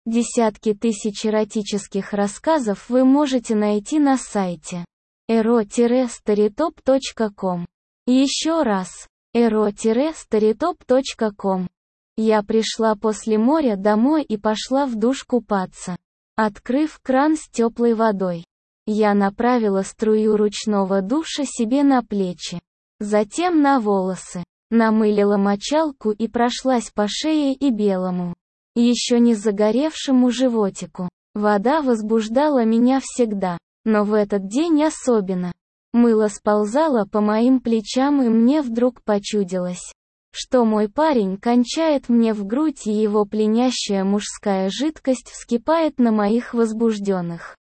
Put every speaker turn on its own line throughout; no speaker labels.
Десятки тысяч эротических рассказов вы можете найти на сайте ero-storytop.com. Еще раз, ero-storytop.com. Я пришла после моря домой и пошла в душ купаться. Открыв кран с теплой водой, я направила струю ручного душа себе на плечи, затем на волосы, намылила мочалку и прошлась по шее и белому, еще не загоревшему животику. Вода возбуждала меня всегда, но в этот день особенно. Мыло сползало по моим плечам, и мне вдруг почудилось, что мой парень кончает мне в грудь, и его пьянящая мужская жидкость вскипает на моих возбужденных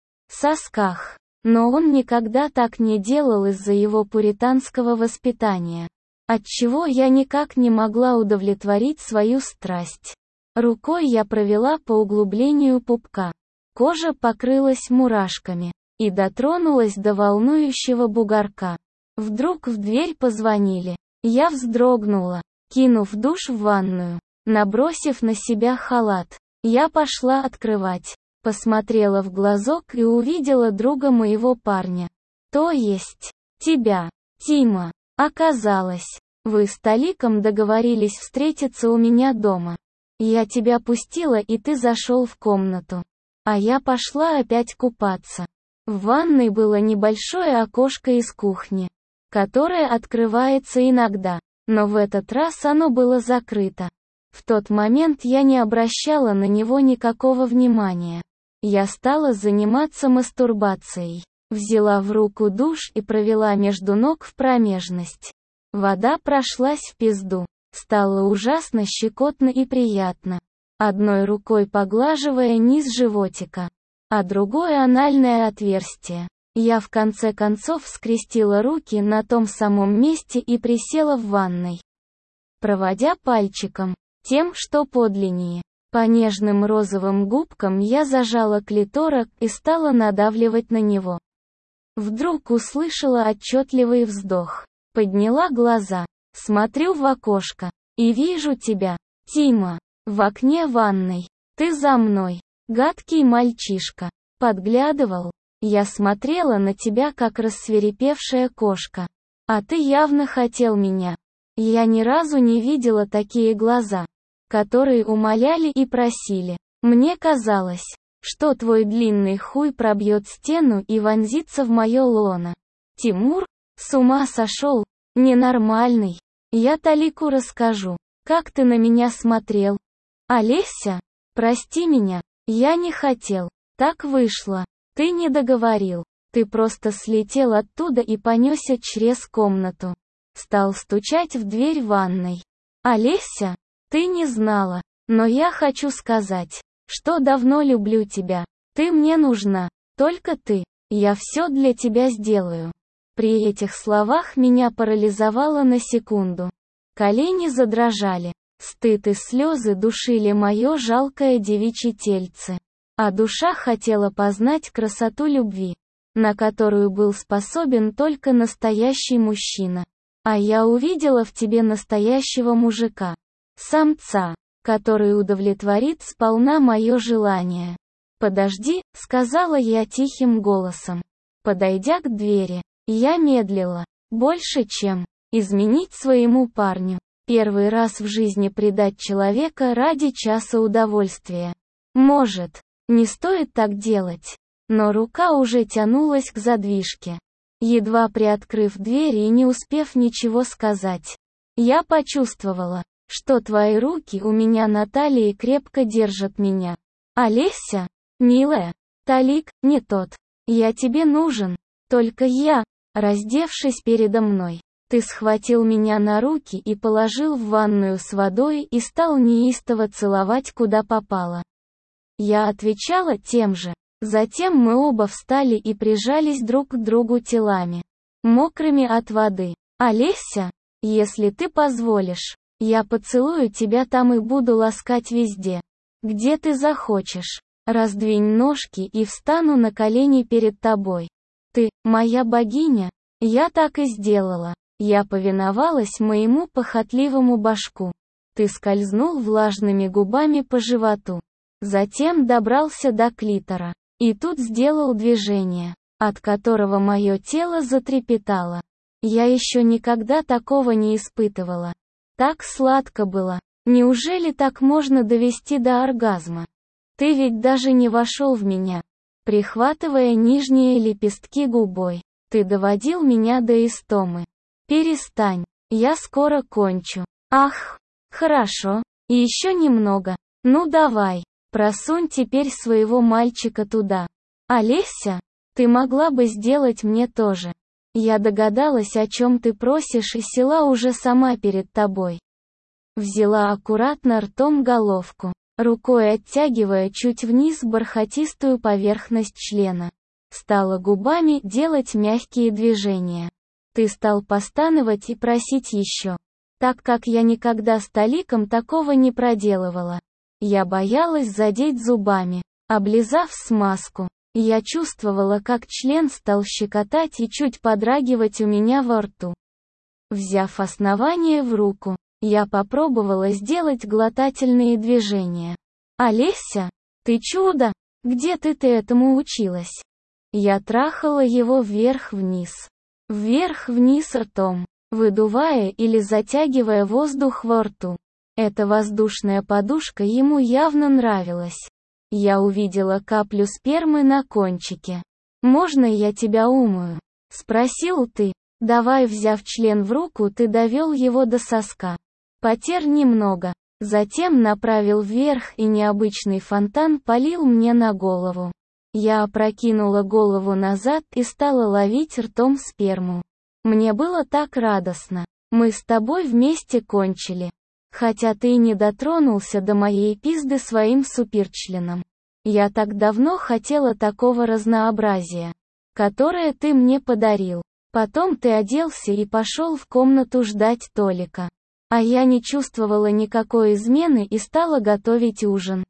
сосках. Но он никогда так не делал из-за его пуританского воспитания, отчего я никак не могла удовлетворить свою страсть. Рукой я провела по углублению пупка. Кожа покрылась мурашками и дотронулась до волнующего бугорка. Вдруг в дверь позвонили. Я вздрогнула, кинув душ в ванную, набросив на себя халат. Я пошла открывать, посмотрела в глазок и увидела друга моего парня. То есть, тебя, Тима. Оказалось, вы с Толиком договорились встретиться у меня дома. Я тебя пустила, и ты зашел в комнату. А я пошла опять купаться. В ванной было небольшое окошко из кухни, которое открывается иногда, но в этот раз оно было закрыто. В тот момент я не обращала на него никакого внимания. Я стала заниматься мастурбацией. Взяла в руку душ и провела между ног в промежность. Вода прошлась в пизду. Стало ужасно щекотно и приятно. Одной рукой поглаживая низ животика, а другой анальное отверстие. Я в конце концов скрестила руки на том самом месте и присела в ванной, проводя пальчиком, тем, что подлиннее, по нежным розовым губкам я зажала клиторок и стала надавливать на него. Вдруг услышала отчетливый вздох. Подняла глаза, смотрю в окошко, и вижу тебя, Тима, в окне ванной. Ты за мной, гадкий мальчишка. Подглядывал. Я смотрела на тебя, как рассвирепевшая кошка. А ты явно хотел меня. Я ни разу не видела такие глаза, которые умоляли и просили. Мне казалось, что твой длинный хуй пробьет стену и вонзится в мое лоно. Тимур, с ума сошел, ненормальный. Я Толику расскажу, как ты на меня смотрел. Олеся, прости меня, я не хотел, так вышло. Ты не договорил, ты просто слетел оттуда и понесся через комнату. Стал стучать в дверь ванной. Олеся, ты не знала, но я хочу сказать, что давно люблю тебя. Ты мне нужна, только ты. Я все для тебя сделаю. При этих словах меня парализовало на секунду. Колени задрожали. Стыд и слезы душили мое жалкое девичье тельце. А душа хотела познать красоту любви, на которую был способен только настоящий мужчина. А я увидела в тебе настоящего мужика. Самца, который удовлетворит сполна мое желание. «Подожди», — сказала я тихим голосом. Подойдя к двери, я медлила. Больше чем изменить своему парню. Первый раз в жизни предать человека ради часа удовольствия. Может, не стоит так делать. Но рука уже тянулась к задвижке. Едва приоткрыв дверь и не успев ничего сказать, я почувствовала, что твои руки у меня на талии крепко держат меня. Олеся, милая, Толик, не тот. Я тебе нужен. Только я, раздевшись передо мной. Ты схватил меня на руки и положил в ванную с водой и стал неистово целовать куда попало. Я отвечала тем же. Затем мы оба встали и прижались друг к другу телами, мокрыми от воды. Олеся, если ты позволишь, я поцелую тебя там и буду ласкать везде, где ты захочешь. Раздвинь ножки и встану на колени перед тобой. Ты, моя богиня. Я так и сделала. Я повиновалась моему похотливому башку. Ты скользнул влажными губами по животу. Затем добрался до клитора. И тут сделал движение, от которого мое тело затрепетало. Я еще никогда такого не испытывала. Так сладко было. Неужели так можно довести до оргазма? Ты ведь даже не вошел в меня. Прихватывая нижние лепестки губой, ты доводил меня до истомы. Перестань, я скоро кончу. Ах, хорошо, и еще немного. Ну давай, просунь теперь своего мальчика туда. Олеся, ты могла бы сделать мне тоже. Я догадалась, о чем ты просишь, и села уже сама перед тобой. Взяла аккуратно ртом головку, рукой оттягивая чуть вниз бархатистую поверхность члена. Стала губами делать мягкие движения. Ты стал постановать и просить еще. Так как я никогда с Толиком такого не проделывала. Я боялась задеть зубами. Облизав смазку, я чувствовала, как член стал щекотать и чуть подрагивать у меня во рту. Взяв основание в руку, я попробовала сделать глотательные движения. «Олеся, ты чудо! Где ты этому училась?» Я трахала его вверх-вниз. Вверх-вниз ртом, выдувая или затягивая воздух во рту. Эта воздушная подушка ему явно нравилась. Я увидела каплю спермы на кончике. «Можно я тебя умою?» — спросил ты. Давай, взяв член в руку, ты довел его до соска. Потер немного, затем направил вверх, и необычный фонтан полил мне на голову. Я опрокинула голову назад и стала ловить ртом сперму. Мне было так радостно. Мы с тобой вместе кончили. Хотя ты и не дотронулся до моей пизды своим суперчленом. Я так давно хотела такого разнообразия, которое ты мне подарил. Потом ты оделся и пошел в комнату ждать Толика. А я не чувствовала никакой измены и стала готовить ужин.